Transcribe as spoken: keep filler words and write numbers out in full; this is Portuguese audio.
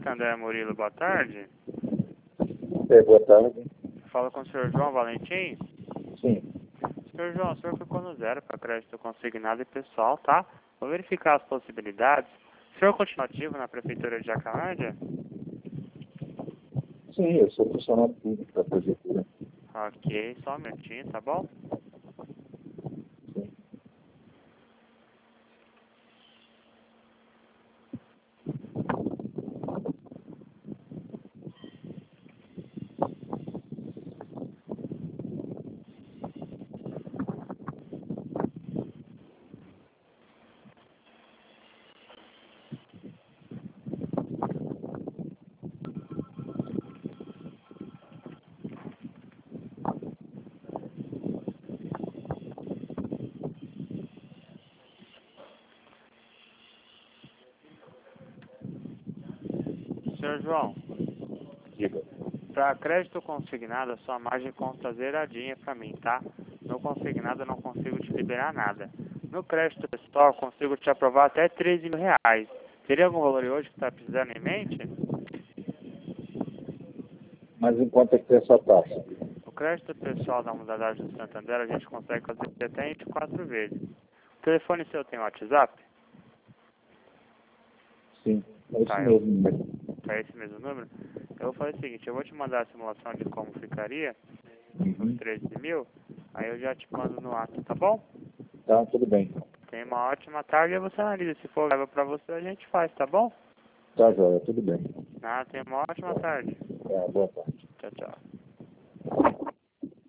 Santander Murilo, boa tarde. É, boa tarde. Fala com o senhor João Valentim. Sim. senhor João, o senhor ficou no zero para crédito consignado e pessoal, tá? Vou verificar as possibilidades. O senhor continua ativo na Prefeitura de Jacalândia? Sim, eu sou funcionário público da prefeitura. Ok, só um minutinho, tá bom? Sim. senhor João, Diga. para crédito consignado, a sua margem consta zeradinha para mim, tá? No consignado eu não consigo te liberar nada. No crédito pessoal, eu consigo te aprovar até treze mil reais. Teria algum valor hoje que está precisando em mente? Mas em quanto é que tem essa taxa? O crédito pessoal da modalidade do Santander a gente consegue fazer até vinte e quatro vezes. O telefone seu tem WhatsApp? Sim, é isso Tá, eu, mesmo. tá esse mesmo número? Eu vou fazer o seguinte, eu vou te mandar a simulação de como ficaria os Uhum. treze mil, aí eu já te mando no ato, tá bom? Tá, tudo bem. Tenha uma ótima tarde e você analisa. Se for leva pra você, a gente faz, tá bom? Tá, joia, tudo bem. Ah, tenha uma ótima tarde. É, boa tarde. Tchau, tchau.